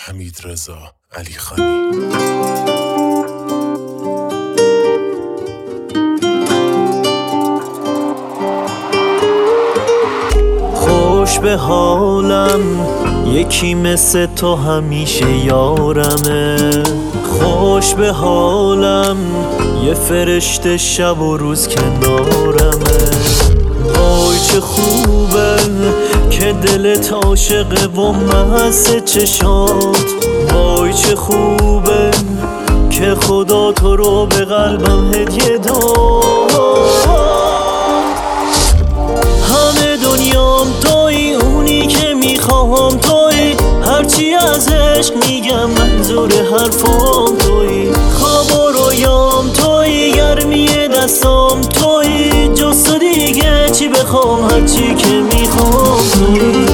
حمیدرضا علیخانی. خوش به حالم یکی مثل تو همیشه یارمه. خوش به حالم یه فرشته شب و روز کنارمه. وای چه خوبه که دلت عاشقه و مست چشات. وای چه خوبه که خدا تو رو به قلبم هدیه داد. همه دنیام توی، اونی که میخوام توی، هرچی از عشق میگم منظور حرفام توی. خواب و رویام توی، گرمی دستام توی، جز تو دیگه چی بخوام، هرچی که میخوام توی.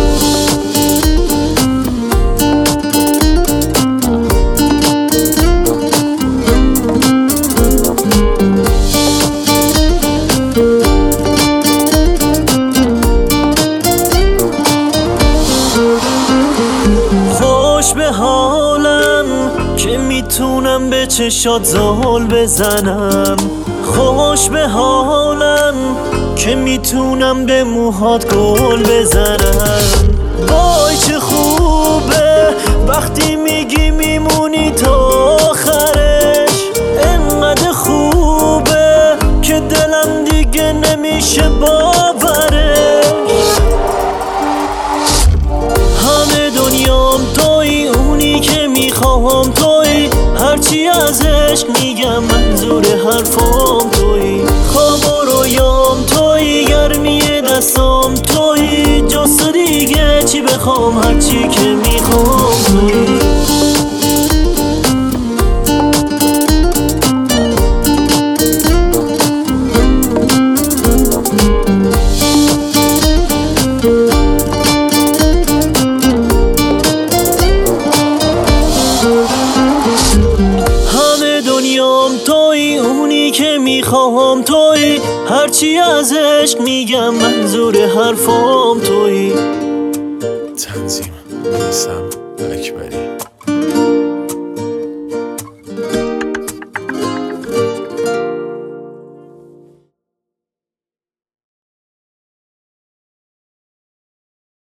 خوش به حالم که میتونم به چشات زال بزنم. خوش به حالم که میتونم به موهات گل بزنم. وای چه خوبه وقتی میگی میمونی تا آخرش. انقدر خوبه که دلم دیگه نمیشه باورش. همه دنیام توی، اونی که میخوام توی، هرچی از عشق میگم منظور حرفام توی. خواب و رویام توی، گرمی دستام توی، جز تو دیگه چی بخوام، هرچی که میخوام توی. توی اونی که میخوام توی، هرچی از عشق میگم منظور حرفام توی. تنظیم میثم اکبری.